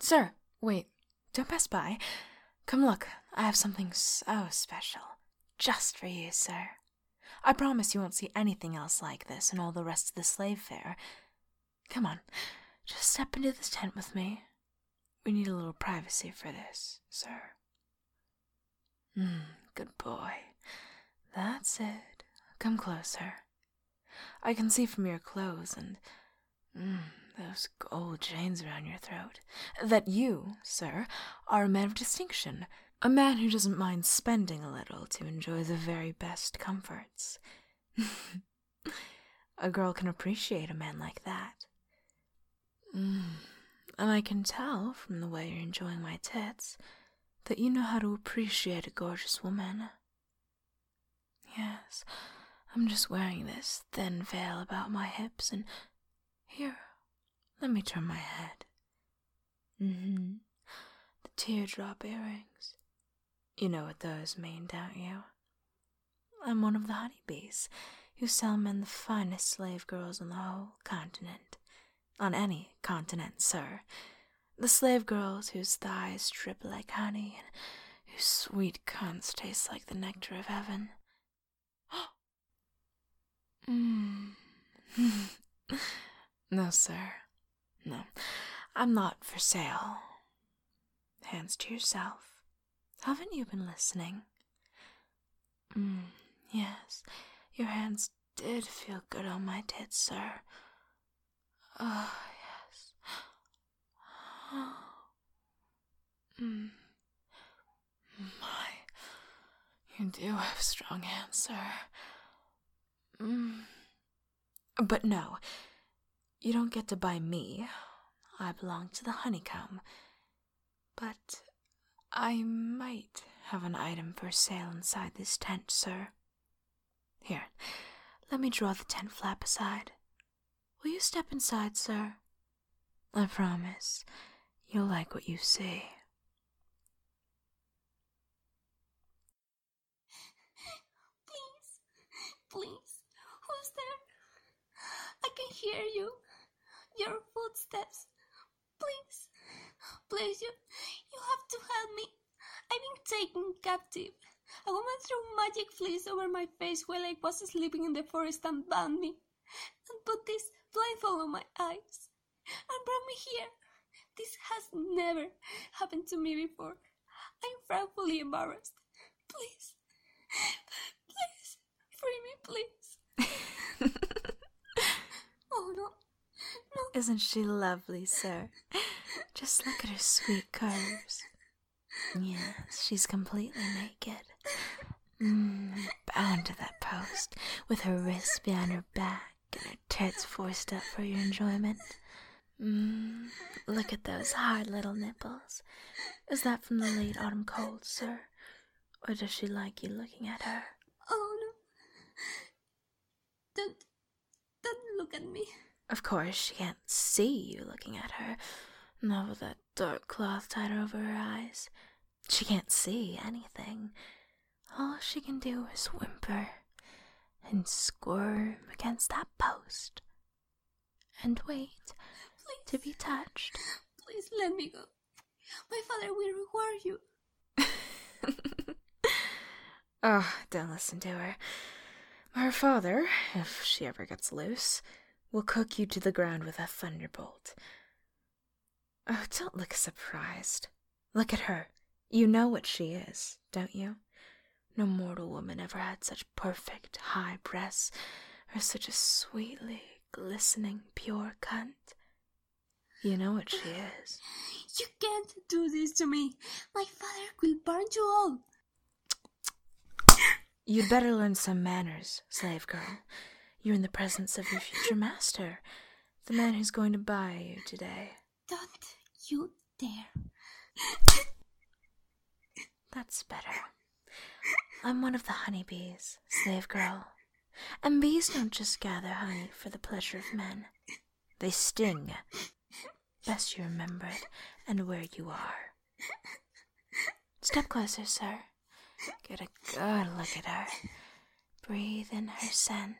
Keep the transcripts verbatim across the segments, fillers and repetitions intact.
Sir, wait. Don't pass by. Come look. I have something so special. Just for you, sir. I promise you won't see anything else like this in all the rest of the slave fair. Come on. Just step into this tent with me. We need a little privacy for this, sir. Hmm, good boy. That's it. Come closer. I can see from your clothes and mm, those gold chains around your throat that you, sir, are a man of distinction, a man who doesn't mind spending a little to enjoy the very best comforts. A girl can appreciate a man like that. Mm. And I can tell from the way you're enjoying my tits that you know how to appreciate a gorgeous woman. Yes, I'm just wearing this thin veil about my hips, and here, let me turn my head. Mm-hmm. The teardrop earrings. You know what those mean, don't you? I'm one of the honeybees who sell men the finest slave girls on the whole continent. On any continent, sir. The slave girls whose thighs drip like honey and whose sweet cunts taste like the nectar of heaven. Mm. No, sir. No, I'm not for sale. Hands to yourself. Haven't you been listening? Mm, yes, your hands did feel good on my tits, sir. Oh, yes. Mm. My, you do have strong hands, sir. Mm. But no, you don't get to buy me. I belong to the honeycomb. But I might have an item for sale inside this tent, sir. Here, let me draw the tent flap aside. Will you step inside, sir? I promise you'll like what you see. Please, please, who's there? I can hear you. Your footsteps. Please, please, you, you have to help me. I've been taken captive. A woman threw magic fleece over my face while I was sleeping in the forest and bound me, and put this blindfold on my eyes, and brought me here. This has never happened to me before. I'm frightfully embarrassed. Please, please, free me, please. Oh, no, no. Isn't she lovely, sir? Just look at her sweet curves. Yes, she's completely naked. Mm, bound to that post, with her wrists behind her back and her tits forced up for your enjoyment. Mm, look at those hard little nipples. Is that from the late autumn cold, sir? Or does she like you looking at her? Oh, no. Don't, don't look at me. Of course, she can't see you looking at her. Not with that dark cloth tied over her eyes. She can't see anything. All she can do is whimper and squirm against that post and wait Please, to be touched. please let me go. My father will reward you. Oh, don't listen to her. Her father, if she ever gets loose, will cook you to the ground with a thunderbolt. Oh, don't look surprised. Look at her. You know what she is, don't you? No mortal woman ever had such perfect high breasts, or such a sweetly glistening pure cunt. You know what she is. You can't do this to me. My father will burn you all. You'd better learn some manners, slave girl. You're in the presence of your future master, the man who's going to buy you today. Don't you dare. That's better. I'm one of the honeybees, slave girl. And bees don't just gather honey for the pleasure of men. They sting. Best you remember it and where you are. Step closer, sir. Get a good look at her. Breathe in her scent.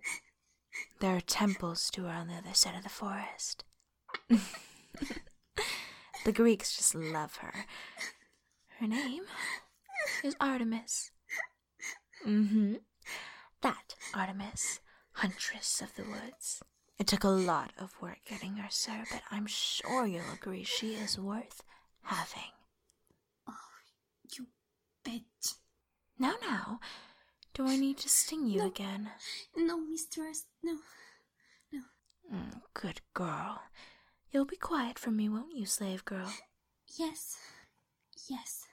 There are temples to her on the other side of the forest. The Greeks just love her. Her name is Artemis. Mm-hmm. That Artemis, huntress of the woods. It took a lot of work getting her, sir, but I'm sure you'll agree she is worth having. Oh, you bitch. Now, now, do I need to sting you no. again? No, mistress, no. No. Mm, good girl. You'll be quiet for me, won't you, slave girl? Yes. Yes.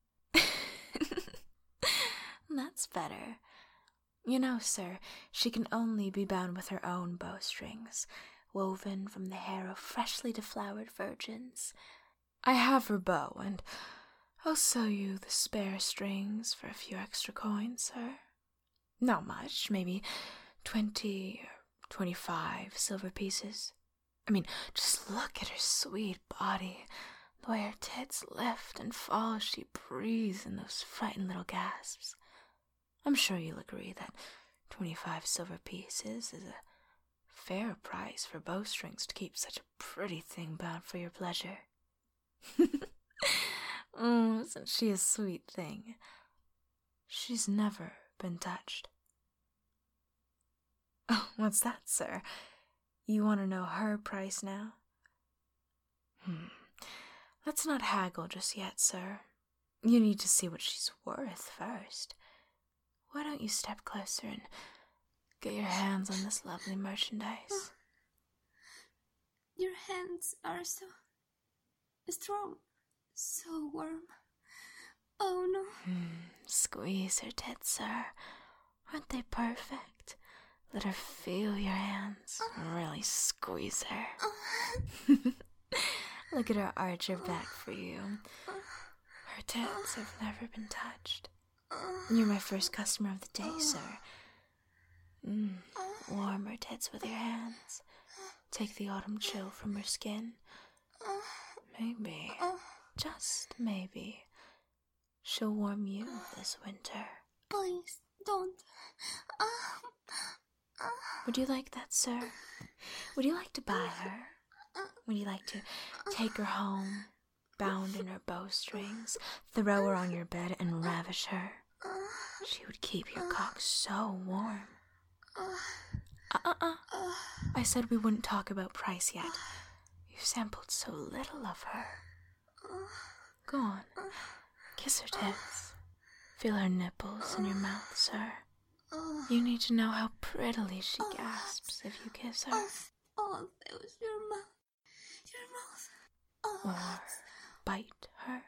That's better. You know, sir, she can only be bound with her own bowstrings, woven from the hair of freshly deflowered virgins. I have her bow, and I'll sell you the spare strings for a few extra coins, sir. Not much, maybe twenty or twenty-five silver pieces. I mean, just look at her sweet body, the way her tits lift and fall as she breathes in those frightened little gasps. I'm sure you'll agree that twenty-five silver pieces is a fair price for bowstrings to keep such a pretty thing bound for your pleasure. Oh, isn't she a sweet thing? She's never been touched. Oh, what's that, sir? You want to know her price now? Hmm. Let's not haggle just yet, sir. You need to see what she's worth first. Why don't you step closer and get your hands on this lovely merchandise? Your hands are so strong, so warm. Oh no. Hmm. Squeeze her tits, sir. Aren't they perfect? Let her feel your hands. Really squeeze her. Look at her arch her back for you. Her tits have never been touched. You're my first customer of the day, sir. Mm. Warm her tits with your hands. Take the autumn chill from her skin. Maybe, just maybe, she'll warm you this winter. Please, don't. Would you like that, sir? Would you like to buy her? Would you like to take her home, bound in her bowstrings, throw her on your bed and ravish her? She would keep your cock so warm. Uh-uh-uh. I said we wouldn't talk about price yet. You've sampled so little of her. Go on. Kiss her tits. Feel her nipples in your mouth, sir. You need to know how prettily she gasps if you kiss her. Oh, that was your mouth. Your mouth. Or bite her.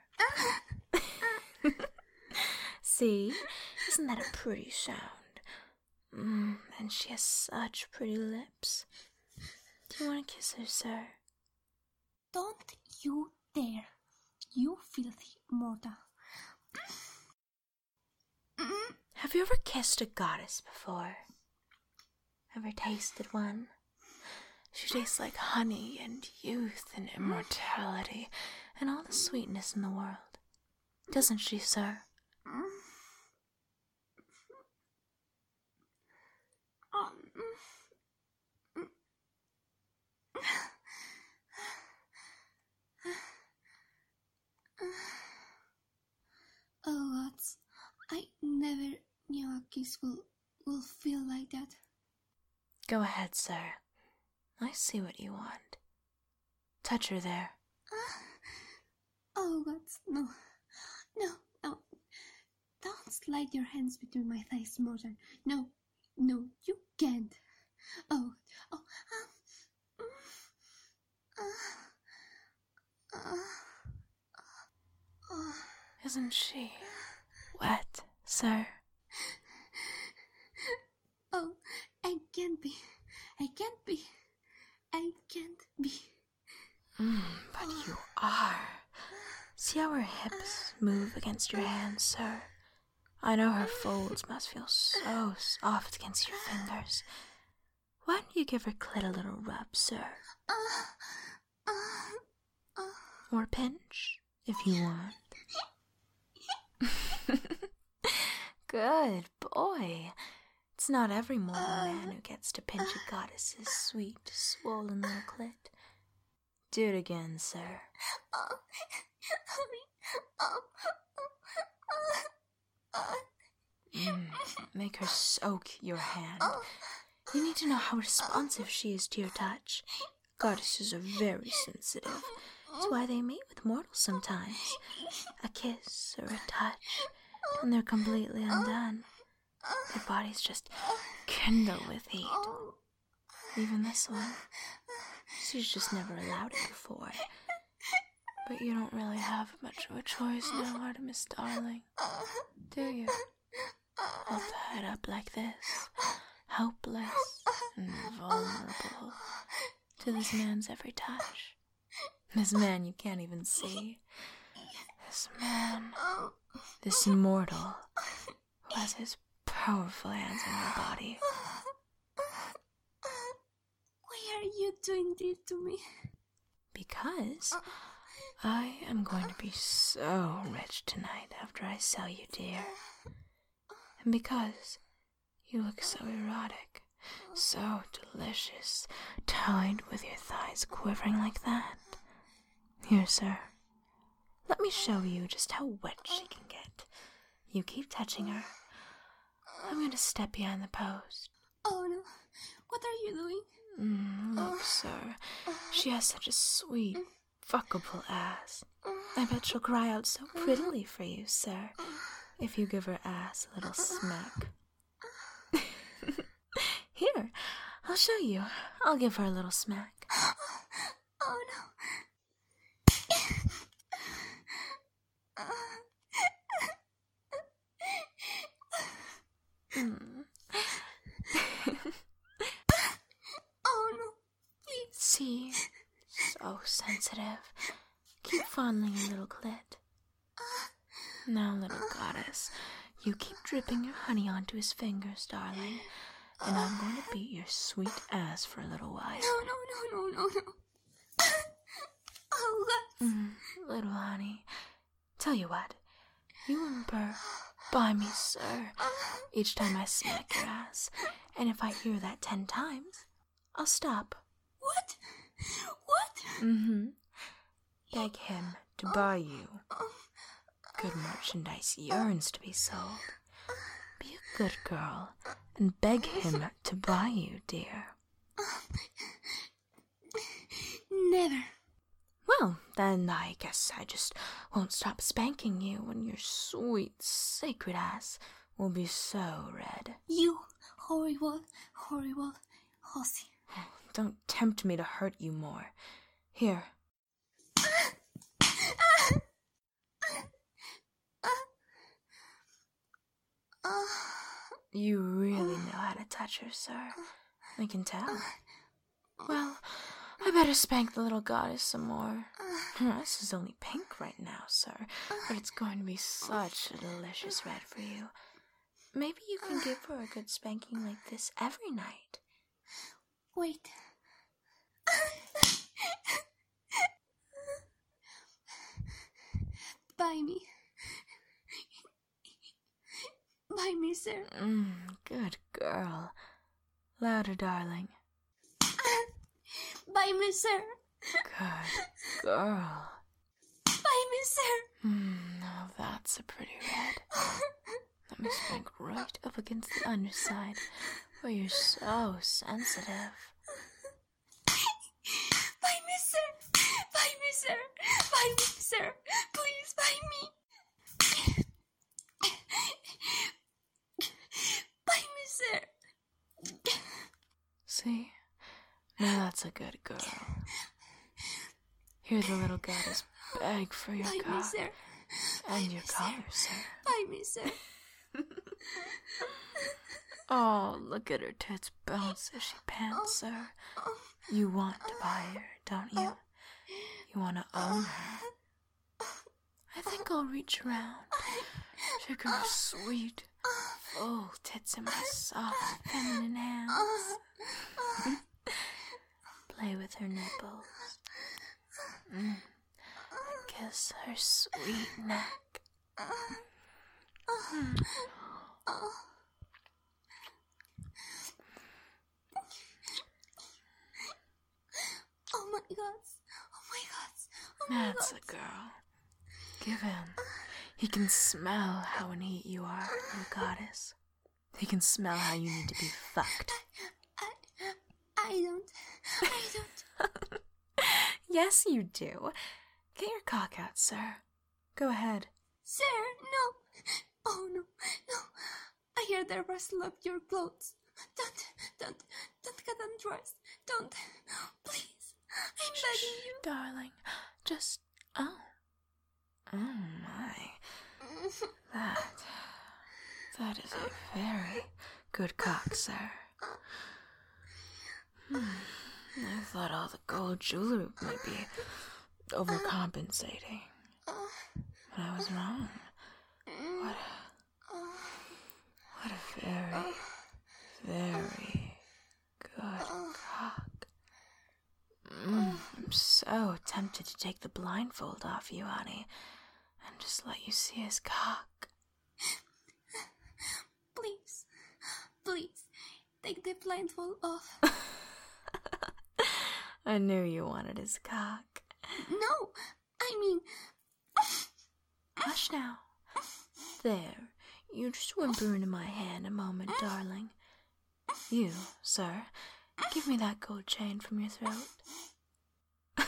See? Isn't that a pretty sound? Mm, and she has such pretty lips. Do you want to kiss her, sir? Don't you dare, you filthy mortal. Have you ever kissed a goddess before? Ever tasted one? She tastes like honey and youth and immortality and all the sweetness in the world. Doesn't she, sir? Oh, God, I never knew a kiss will, will feel like that. Go ahead, sir. I see what you want. Touch her there. Oh, God, no. No, no. Don't slide your hands between my thighs, Morgan. No, no, you can't. Oh, oh, um, uh, uh, uh, Isn't she wet, sir? Oh, I can't be. I can't be. I can't be. Mm, but you are. See how her hips move against your hands, sir? I know her folds must feel so soft against your fingers. Why don't you give her clit a little rub, sir? Or pinch, if you want. Good boy. It's not every mortal man who gets to pinch a goddess's sweet, swollen little clit. Do it again, sir. Oh, hurry. Oh, oh, oh, Mm, make her soak your hand. oh. You need to know how responsive she is to your touch. Goddesses are very sensitive. That's why they mate with mortals sometimes. A kiss or a touch, and they're completely undone. Their bodies just kindle with heat. Even this one. She's just never allowed it before. But you don't really have much of a choice now, Artemis, darling. Do you? All tied up like this, helpless and vulnerable to this man's every touch. This man you can't even see. This man, this immortal, who has his powerful hands on your body. Why are you doing this to me? Because I am going to be so rich tonight after I sell you, dear. And because you look so erotic, so delicious, tied with your thighs quivering like that. Here, sir. Let me show you just how wet she can get. You keep touching her. I'm going to step behind the post. Oh no, what are you doing? Mm, look, sir. She has such a sweet, fuckable ass. I bet she'll cry out so prettily for you, sir, if you give her ass a little smack. Here, I'll show you. I'll give her a little smack. Oh no. Mm. Oh no, please. See, so sensitive. Keep fondling your little clit. Now, little goddess, you keep dripping your honey onto his fingers, darling, and I'm going to beat your sweet ass for a little while. No, no, no, no, no, no. Oh, God. Mm, little honey, tell you what, you whimper, by me, sir, each time I smack your ass, and if I hear that ten times, I'll stop. What? What? Mm-hmm. Beg him to buy you. Good merchandise yearns to be sold. Be a good girl and beg him to buy you, dear. Never. Well, then I guess I just won't stop spanking you when your sweet, sacred ass will be so red. You horrible, horrible hussy. Don't tempt me to hurt you more. Here. You really know how to touch her, sir. I can tell. Well, I better spank the little goddess some more. Her ass is only pink right now, sir, but it's going to be such a delicious red for you. Maybe you can give her a good spanking like this every night. Wait. Buy me. Buy me, sir. Mmm, good girl. Louder, darling. Buy me, sir. Good girl. Buy me, sir. Mmm, now that's a pretty red. Let me spank right up against the underside, where you're so sensitive. Buy me, sir. Buy me, sir. Buy me, sir. Please buy me. Buy me, sir. See? Now that's a good girl. Hear the little goddess beg for your Buy me, cock sir. and your collar, sir. Buy me, sir. Oh, look at her tits bounce as she pants, sir. You want to buy her, don't you? You want to own her. I think I'll reach around, shake her sweet, full tits in my soft, feminine hands. Play with her nipples. Mm. Kiss her sweet neck. Mm. Oh my God. Oh That's a girl. Give in. He can smell how in heat you are, little goddess. He can smell how you need to be fucked. I, I don't. I don't. Yes, you do. Get your cock out, sir. Go ahead. Sir, no. Oh, no, no. I hear the rustle of your clothes. Don't, don't, don't get undressed. Don't. Please. I'm Shh, begging you. darling. Just, oh. Oh, my. That, that is a very good cock, sir. Hmm. I thought all the gold jewelry might be overcompensating. But I was wrong. What a, what a very, very good cock. Mm, I'm so tempted to take the blindfold off you, honey, and just let you see his cock. Please, please, take the blindfold off. I knew you wanted his cock. No, I mean... Hush now. There, you just whimper into my hand a moment, darling. You, sir, give me that gold chain from your throat.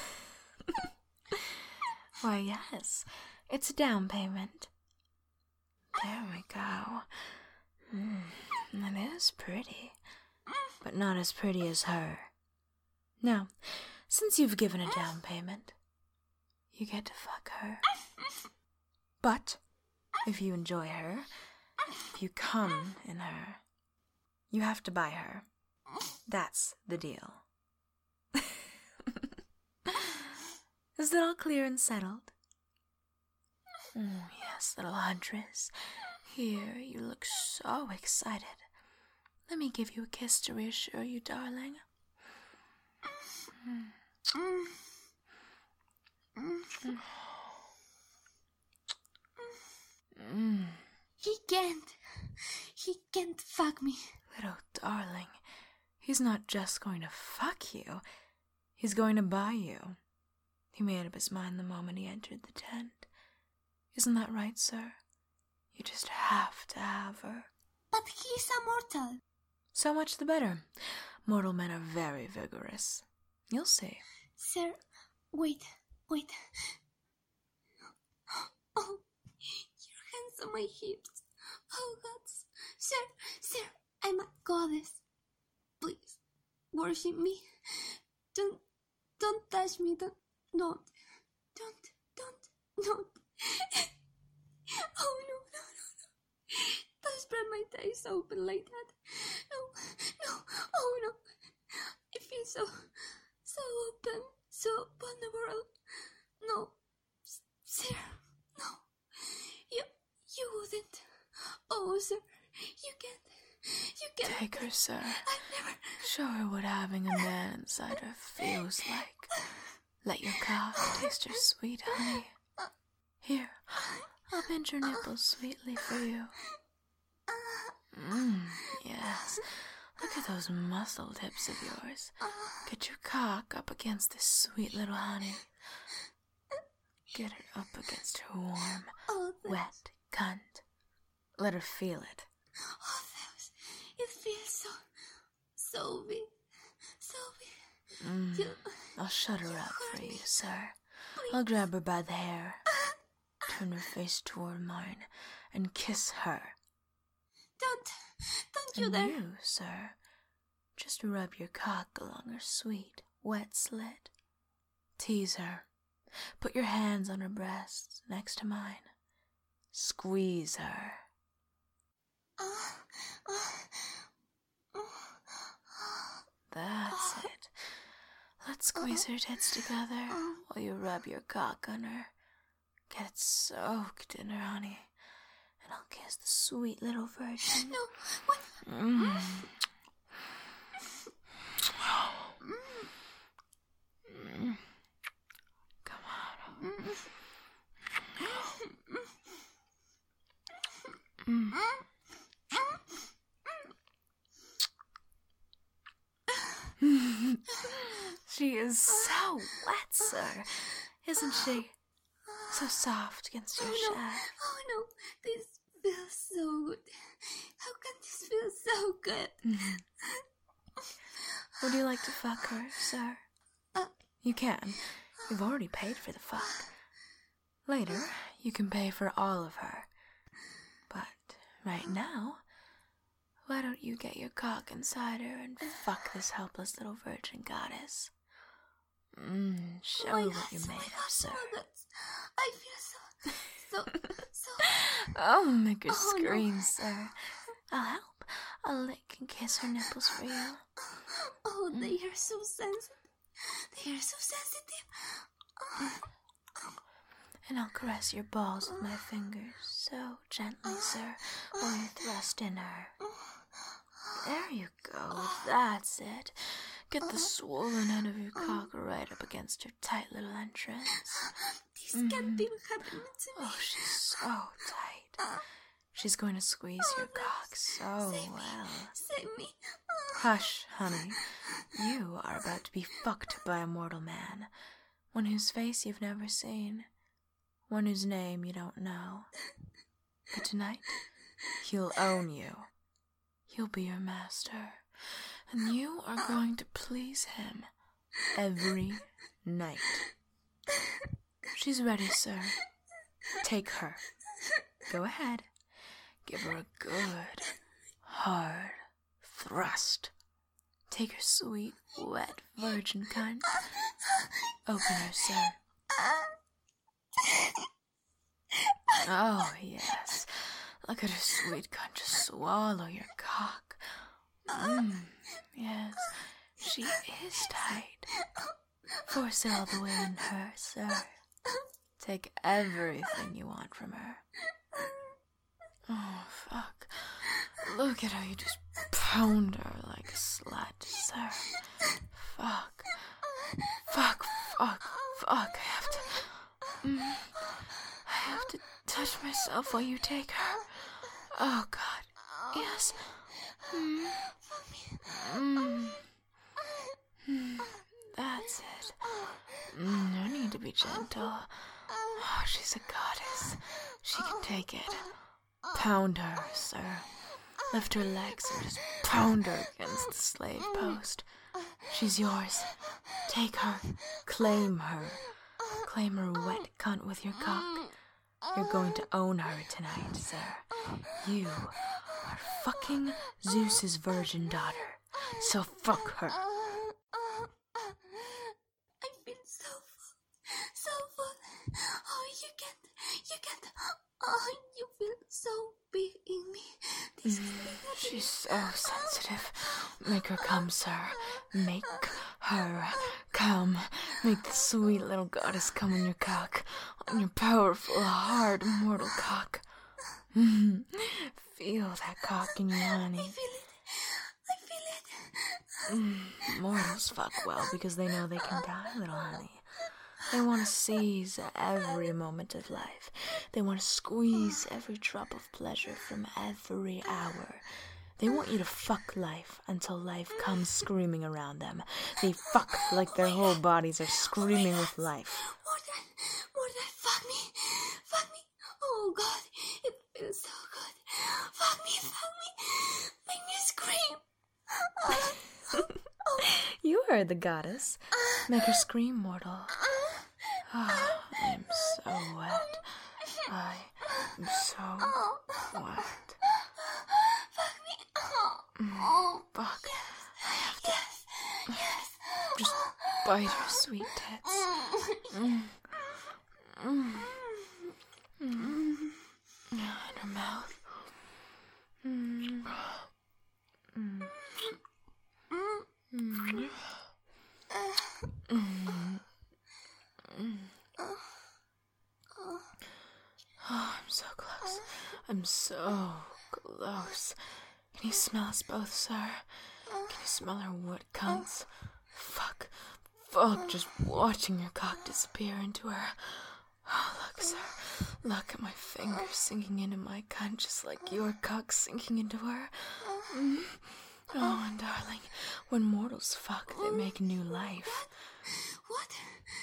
Why, yes, it's a down payment. There we go. Mm, that is pretty, but not as pretty as her. Now, since you've given a down payment, you get to fuck her. But if you enjoy her, if you come in her, you have to buy her. That's the deal. Is that all clear and settled? Oh, yes, little huntress. Here, you look so excited. Let me give you a kiss to reassure you, darling. Mm. Mm. Mm. He can't. He can't fuck me. Little darling, he's not just going to fuck you. He's going to buy you. He made up his mind the moment he entered the tent. Isn't that right, sir? You just have to have her. But he's immortal. So much the better. Mortal men are very vigorous. You'll see. Sir, wait, wait. Oh, your hands on my hips. Oh, gods. Sir, sir, I'm a goddess. Please, worship me. Don't, don't touch me. Don't, don't, don't, don't, don't. Oh, no, no, no, no. Don't spread my thighs open like that. No, no, oh, no. I feel so, so open, so vulnerable. No, sir, no. You, you wouldn't. Oh, sir, you can't. You can't. Take her, sir. I've never. Show her what having a man inside her feels like. Let your cock taste her sweet honey. Here, I'll bend your nipples sweetly for you. Mmm, yes. Look at those muscled hips of yours. Get your cock up against this sweet little honey. Get it up against her warm, Oh, wet cunt. Let her feel it. Oh, that it feels so, so big, so big. Mm, You, I'll shut her up for hurt you, me. sir. Please. I'll grab her by the hair, turn her face toward mine, and kiss her. Don't, don't you And dare. you, sir, just rub your cock along her sweet, wet slit. Tease her. Put your hands on her breasts next to mine. Squeeze her. Ah, ah, ah, That's it. Let's squeeze her tits together while you rub your cock on her. Get it soaked in her honey. And I'll kiss the sweet little virgin. no, what? Mm. Mm. Come on. Mm. She is so wet, sir. Isn't she? So soft against your Oh no, chest. oh no, this feels so good. How can this feel so good? Mm-hmm. Would you like to fuck her, sir? Uh, You can. You've already paid for the fuck. Later, you can pay for all of her. But right now, why don't you get your cock inside her and fuck this helpless little virgin goddess? Mmm, show my her what God, you're oh made my of, God, sir. oh my God. I feel so, so, so. Oh, make her Oh, no. scream, sir. I'll help. I'll lick and kiss her nipples for you. Oh, they are so sensitive. They are so sensitive. Oh. And I'll caress your balls with my fingers so gently, sir, while you thrust in her. There you go. That's it. Get the swollen end of your cock right up against her tight little entrance. This can't Mhm. be happening to me. Oh, she's so tight. She's going to squeeze your cock so well. Save me. Hush, honey. You are about to be fucked by a mortal man. One whose face you've never seen. One whose name you don't know. But tonight, he'll own you. He'll be your master. And you are going to please him every night. She's ready, sir. Take her. Go ahead. Give her a good, hard thrust. Take her sweet, wet, virgin cunt. Open her, sir. Oh, yes. Look at her sweet cunt just swallow your cock. Mmm, yes. She is tight. Force it all the way in her, sir. Take everything you want from her. Oh, fuck. Look at how you just pound her like a slut, sir. Fuck. Fuck, fuck, fuck. I have to... Mm, I have to touch myself while you take her. Oh, God. Yes. Mm. Mm. Mm. That's it. Mm, no need to be gentle. Oh, she's a goddess. She can take it. Pound her, sir. Lift her legs and just pound her against the slave post. She's yours. Take her. Claim her. Claim her wet cunt with your cock. You're going to own her tonight, sir. You are fucking Zeus's virgin daughter. So fuck her. I feel so full. So full. Oh, you can't. You can't. Oh, you feel so big in me. This Mm, can be happening. she's so sensitive. Make her come, sir. Make her come. Make the sweet little goddess come on your cock. On your powerful, hard, mortal cock. Mm, feel that cock in you, honey. I feel it. I feel it. Mm, mortals fuck well because they know they can die, little honey. They want to seize every moment of life. They want to squeeze every drop of pleasure from every hour. They want you to fuck life until life comes screaming around them. They fuck like their whole bodies are screaming with life. More than, more than fuck me. Fuck me. Oh, God. It feels so good. Fuck me, fuck me. Make me scream. You heard the goddess. Make her scream, mortal. Oh, I'm so wet. I am so wet. Fuck me. Mm, Oh, fuck. I have to yes, yes. just bite her sweet tits. Mm. Mm. Mm. In her mouth. Mm. Mm. Mm. Mm. Mm. Oh, I'm so close. I'm so close. Can you smell us both, sir? Can you smell our wood cunts? Fuck. Fuck, just watching your cock disappear into her. Oh, look, sir. Look at my fingers sinking into my cunt just like your cock sinking into her. Mm. Oh, and darling, when mortals fuck, they make new life. What?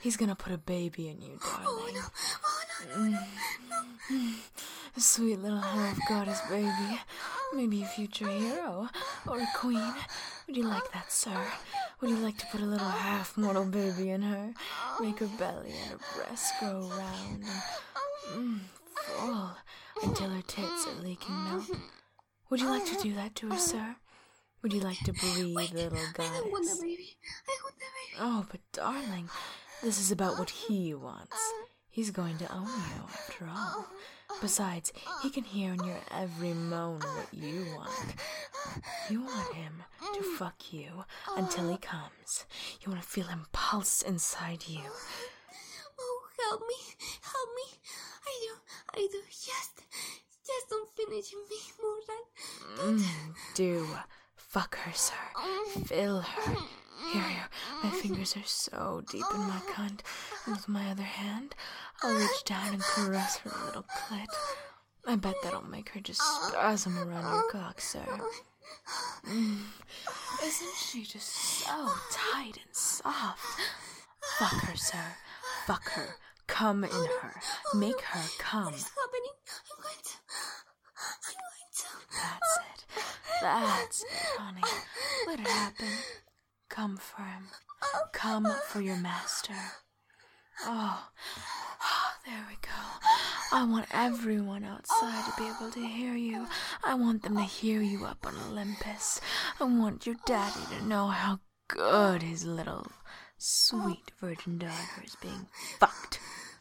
He's gonna put a baby in you, darling. Oh no! Oh no! No! No! no. A sweet little half-goddess baby. Maybe a future hero or a queen. Would you like that, sir? Would you like to put a little half-mortal baby in her? Make her belly and her breasts grow round and mm, full until her tits are leaking milk? Would you like to do that to her, sir? Would you like to breathe, Wait, little goddess? I don't want the baby. I want the baby. Oh, but darling, this is about what he wants. He's going to own you, after all. Besides, he can hear in your every moan what you want. You want him to fuck you until he comes. You want to feel him pulse inside you. Oh, help me. Help me. I do. I do. Just, just don't finish me more than... Mm, do. Fuck her, sir. Fill her. Here, here. My fingers are so deep in my cunt. And with my other hand, I'll reach down and caress her little clit. I bet that'll make her just spasm around your cock, sir. Mm. Isn't she just so tight and soft? Fuck her, sir. Fuck her. Come in her. Make her come. What is happening? I'm going to... I'm going to... That's it. That's it, honey. Let it happen. Come for him. Come for your master. Oh, oh, there we go. I want everyone outside to be able to hear you. I want them to hear you up on Olympus. I want your daddy to know how good his little sweet virgin daughter is being fucked.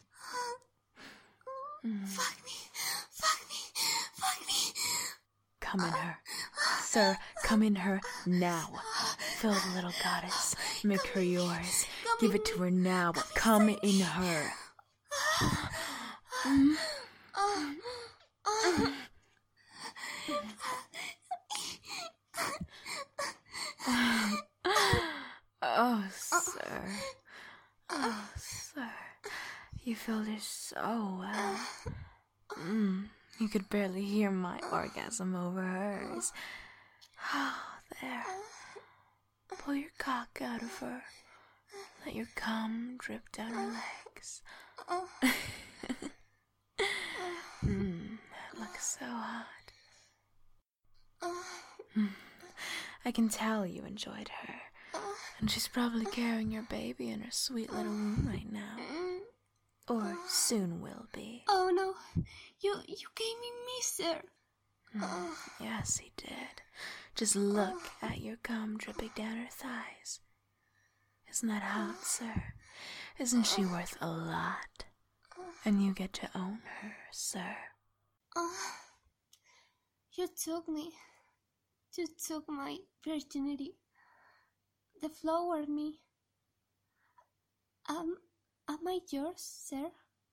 Mm. Fuck me. Fuck me. Fuck me. Come in her. Sir, come in her now. Fill the little goddess. Make her yours. Give it to her now. Come in her. Mm. Oh, sir. Oh, sir. You filled her so well. Mm. You could barely hear my orgasm over hers. Oh, there. Pull your cock out of her. Let your cum drip down her legs. mm, that looks so hot. Mm. I can tell you enjoyed her. And she's probably carrying your baby in her sweet little womb right now. Or soon will be. Oh no, you you gave me me, sir. Mm, yes, he did. Just look at your cum dripping down her thighs. Isn't that hot, sir? Isn't she worth a lot? And you get to own her, sir. You took me. You took my virginity. Deflowered me. Um, am I yours, sir?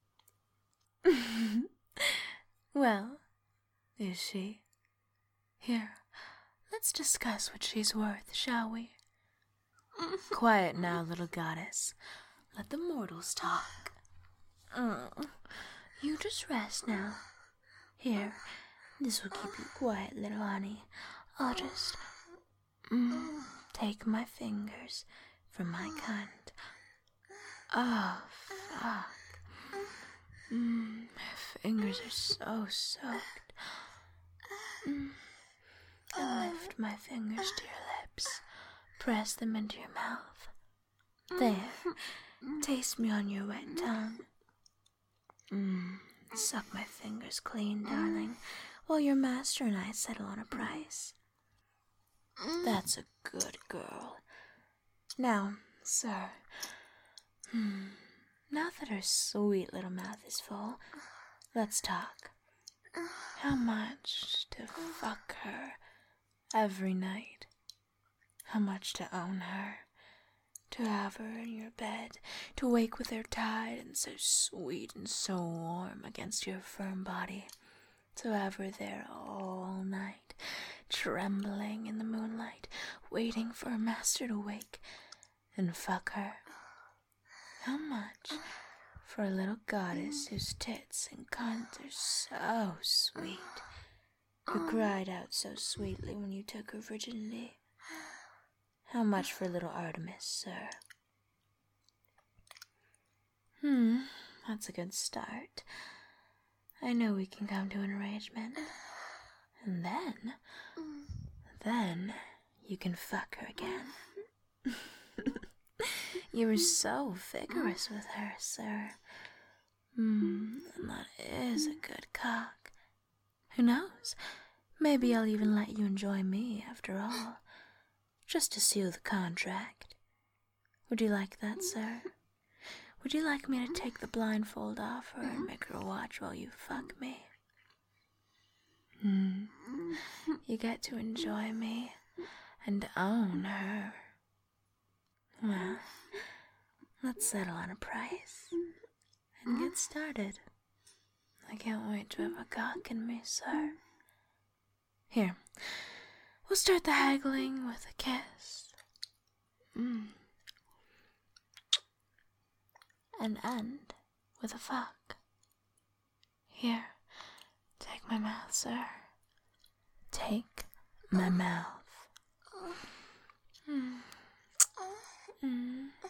Well, is she? Here, let's discuss what she's worth, shall we? Quiet now, little goddess. Let the mortals talk. Mm. You just rest now. Here, this will keep you quiet, little honey. I'll just mm, take my fingers from my cunt. Oh, fuck. Mm, my fingers are so soaked. Mm. And lift my fingers to your lips. Press them into your mouth. There. Taste me on your wet tongue. Mm. Suck my fingers clean, darling, while your master and I settle on a price. That's a good girl. Now, sir, hmm, now that her sweet little mouth is full, let's talk. How much to fuck her every night? How much to own her? To have her in your bed, to wake with her tied and so sweet and so warm against your firm body, to have her there all night, trembling in the moonlight, waiting for her master to wake and fuck her. How much for a little goddess whose tits and cunt are so sweet, who cried out so sweetly when you took her virginity? How much for little Artemis, sir? Hmm, that's a good start. I know we can come to an arrangement. And then, then you can fuck her again. You were so vigorous with her, sir. Hmm, and that is a good cock. Who knows? Maybe I'll even let you enjoy me after all, just to seal the contract. Would you like that, sir? Would you like me to take the blindfold off her and make her watch while you fuck me? Hmm. You get to enjoy me and own her. Well, let's settle on a price and get started. I can't wait to have a cock in me, sir. Here, we'll start the haggling with a kiss. Mm. And end with a fuck. Here, take my mouth, sir. Take my mouth. Mm. Mm.